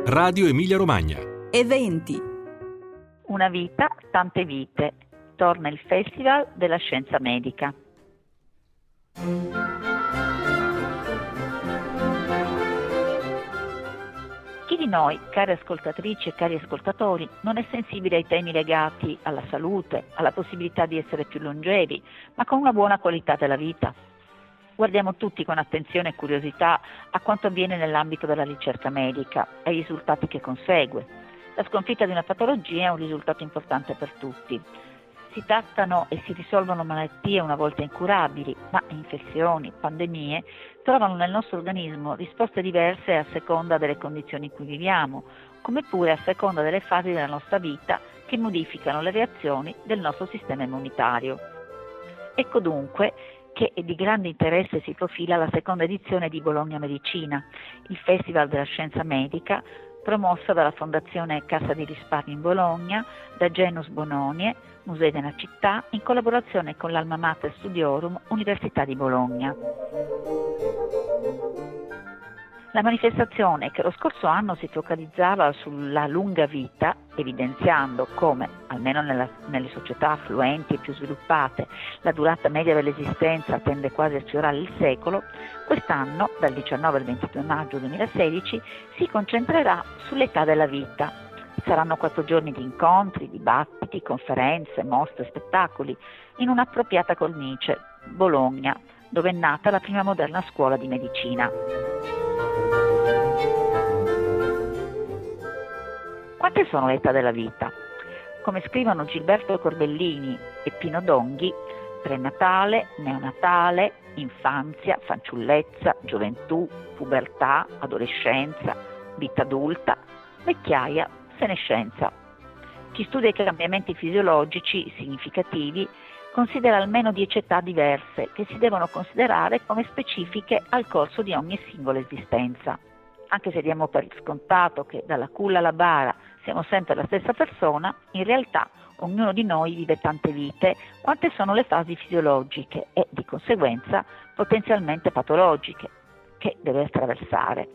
Radio Emilia Romagna. Eventi. Una vita, tante vite. Torna il Festival della Scienza Medica. Chi di noi, cari ascoltatrici e cari ascoltatori, non è sensibile ai temi legati alla salute, alla possibilità di essere più longevi, ma con una buona qualità della vita? Guardiamo tutti con attenzione e curiosità a quanto avviene nell'ambito della ricerca medica e ai risultati che consegue. La sconfitta di una patologia è un risultato importante per tutti. Si trattano e si risolvono malattie una volta incurabili, ma infezioni, pandemie trovano nel nostro organismo risposte diverse a seconda delle condizioni in cui viviamo, come pure a seconda delle fasi della nostra vita che modificano le reazioni del nostro sistema immunitario. Ecco dunque che di grande interesse si profila la seconda edizione di Bologna Medicina, il Festival della Scienza Medica, promossa dalla Fondazione Cassa di Risparmio in Bologna, da Genus Bononie, Musei della Città, in collaborazione con l'Alma Mater Studiorum, Università di Bologna. La manifestazione, che lo scorso anno si focalizzava sulla lunga vita, evidenziando come, almeno nelle società affluenti e più sviluppate, la durata media dell'esistenza tende quasi a sfiorare il secolo, quest'anno, dal 19 al 22 maggio 2016, si concentrerà sull'età della vita. Saranno 4 giorni di incontri, dibattiti, conferenze, mostre, spettacoli, in un'appropriata cornice, Bologna, dove è nata la prima moderna scuola di medicina. Quante sono le età della vita? Come scrivono Gilberto Corbellini e Pino Donghi, prenatale, neonatale, infanzia, fanciullezza, gioventù, pubertà, adolescenza, vita adulta, vecchiaia, senescenza. Chi studia i cambiamenti fisiologici significativi considera almeno 10 età diverse che si devono considerare come specifiche al corso di ogni singola esistenza. Anche se diamo per scontato che dalla culla alla bara siamo sempre la stessa persona, in realtà ognuno di noi vive tante vite quante sono le fasi fisiologiche e, di conseguenza, potenzialmente patologiche, che deve attraversare.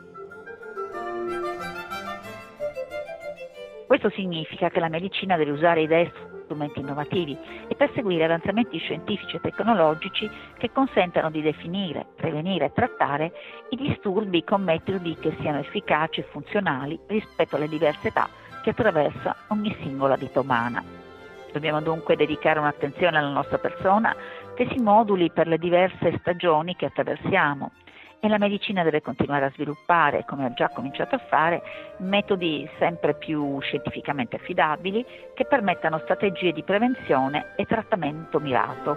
Questo significa che la medicina deve usare idee e strumenti innovativi e perseguire avanzamenti scientifici e tecnologici che consentano di definire, prevenire e trattare i disturbi con metodi che siano efficaci e funzionali rispetto alle diverse età che attraversa ogni singola vita umana. Dobbiamo dunque dedicare un'attenzione alla nostra persona che si moduli per le diverse stagioni che attraversiamo, e la medicina deve continuare a sviluppare, come ha già cominciato a fare, metodi sempre più scientificamente affidabili che permettano strategie di prevenzione e trattamento mirato.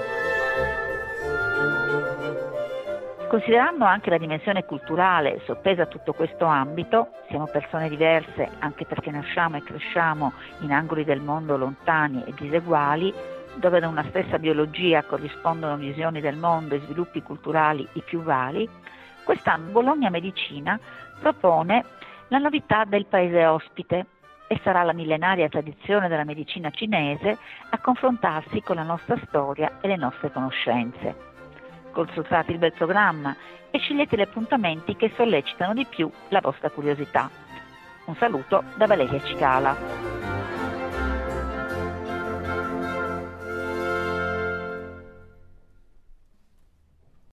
Considerando anche la dimensione culturale sottesa a tutto questo ambito, siamo persone diverse anche perché nasciamo e cresciamo in angoli del mondo lontani e diseguali, dove da una stessa biologia corrispondono visioni del mondo e sviluppi culturali i più vari, quest'anno Bologna Medicina propone la novità del paese ospite e sarà la millenaria tradizione della medicina cinese a confrontarsi con la nostra storia e le nostre conoscenze. Consultate il bel programma e scegliete gli appuntamenti che sollecitano di più la vostra curiosità. Un saluto da Valeria Cicala.